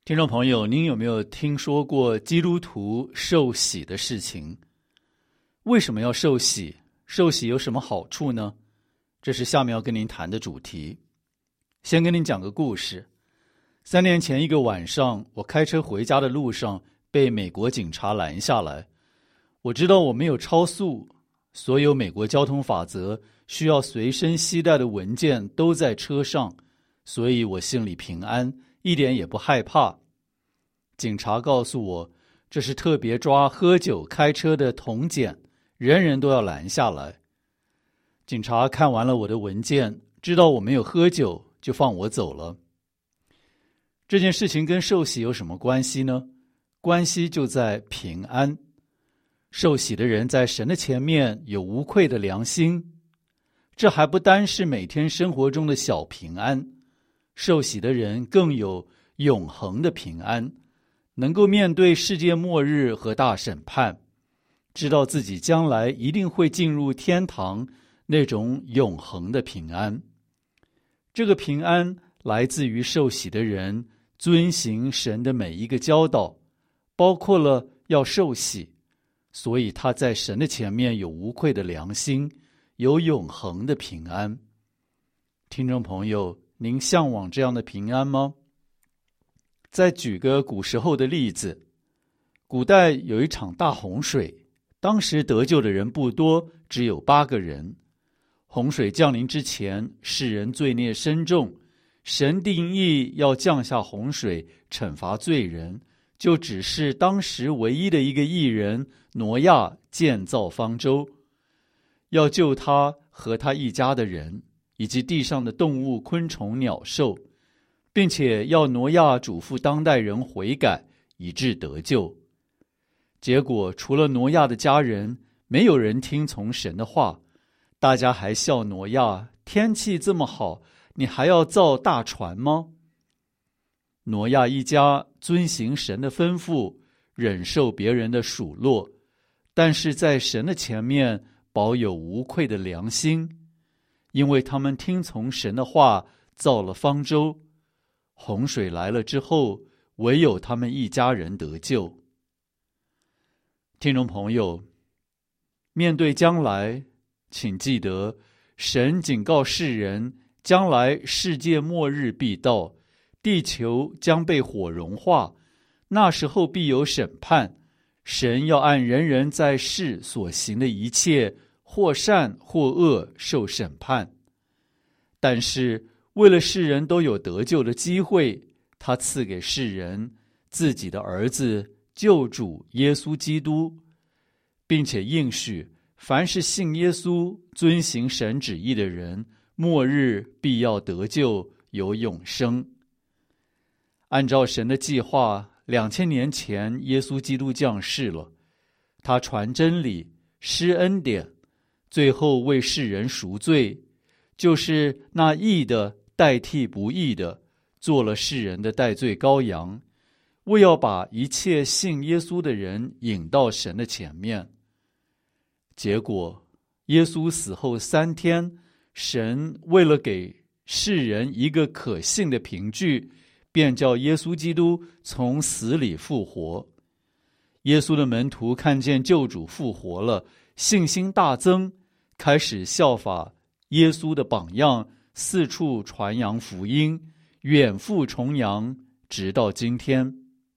听众朋友，您有没有听说过基督徒受洗的事情？为什么要受洗？受洗有什么好处呢？这是下面要跟您谈的主题。先跟您讲个故事。3年前一个晚上，我开车回家的路上被美国警察拦下来。我知道我没有超速，所有美国交通法则需要随身携带的文件都在车上，所以我心里平安，一点也不害怕。警察告诉我，这是特别抓喝酒开车的铜检，人人都要拦下来。警察看完了我的文件，知道我没有喝酒，就放我走了。这件事情跟受洗有什么关系呢？关系就在平安。受洗的人在神的前面有无愧的良心，这还不单是每天生活中的小平安，受洗的人更有永恒的平安，能够面对世界末日和大审判，知道自己将来一定会进入天堂，那种永恒的平安。这个平安来自于受洗的人遵行神的每一个教导，包括了要受洗，所以他在神的前面有无愧的良心，有永恒的平安。听众朋友，您向往这样的平安吗？再举个古时候的例子，古代有一场大洪水，当时得救的人不多，只有8个人。洪水降临之前，世人罪孽深重，神定义要降下洪水惩罚罪人，就指示当时唯一的一个义人挪亚建造方舟，要救他和他一家的人，以及地上的动物、昆虫、鸟兽，并且要挪亚嘱咐当代人悔改，以致得救。结果除了挪亚的家人，没有人听从神的话，大家还笑挪亚，天气这么好，你还要造大船吗？挪亚一家遵行神的吩咐，忍受别人的数落，但是在神的前面保有无愧的良心，因为他们听从神的话，造了方舟。洪水来了之后，唯有他们一家人得救。听众朋友，面对将来，请记得，神警告世人，将来世界末日必到，地球将被火融化，那时候必有审判，神要按人人在世所行的一切，或善或恶受审判。但是为了世人都有得救的机会，他赐给世人自己的儿子救主耶稣基督，并且应许凡是信耶稣遵行神旨意的人，末日必要得救，有永生。按照神的计划，2000年前耶稣基督降世了，他传真理，施恩典，最后为世人赎罪，就是那义的代替不义的，做了世人的代罪羔羊，为要把一切信耶稣的人引到神的前面。结果耶稣死后3天，神为了给世人一个可信的凭据，便叫耶稣基督从死里复活。耶稣的门徒看见救主复活了，信心大增，开始效法耶稣的榜样，四处传扬福音，远赴重洋，直到今天。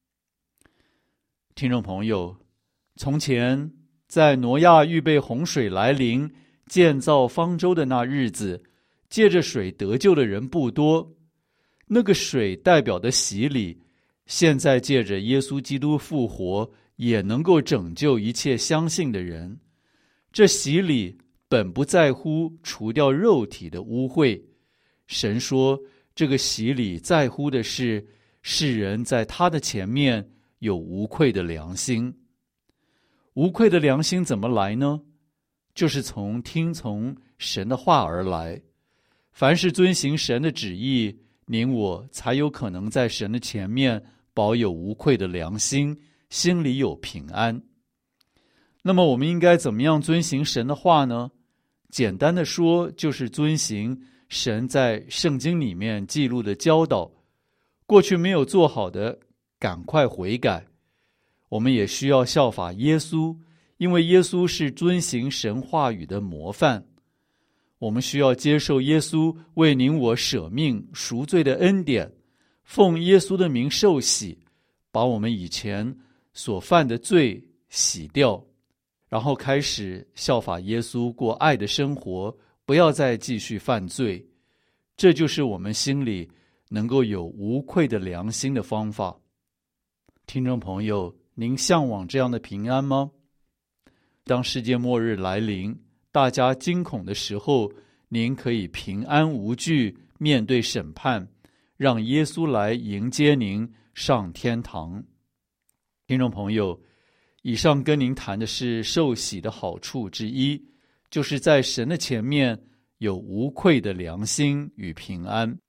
听众朋友，从前在挪亚预备洪水来临，建造方舟的那日子，借着水得救的人不多。那个水代表的洗礼，现在借着耶稣基督复活，也能够拯救一切相信的人。这洗礼本不在乎除掉肉体的污秽，神说这个洗礼在乎的是世人在他的前面有无愧的良心。无愧的良心怎么来呢？就是从听从神的话而来。凡是遵行神的旨意，您我才有可能在神的前面保有无愧的良心，心里有平安。那么我们应该怎么样遵行神的话呢？简单的说，就是遵行神在圣经里面记录的教导。过去没有做好的， 赶快悔改。我们也需要效法耶稣，因为耶稣是遵行神话语的模范。我们需要接受耶稣为您我舍命赎罪的恩典，奉耶稣的名受洗，把我们以前所犯的罪洗掉，然后开始效法耶稣过爱的生活，不要再继续犯罪。这就是我们心里能够有无愧的良心的方法。听众朋友，您向往这样的平安吗？当世界末日来临，大家惊恐的时候，您可以平安无惧面对审判，让耶稣来迎接您上天堂。听众朋友，以上跟您谈的是受洗的好处之一，就是在神的前面有无愧的良心与平安。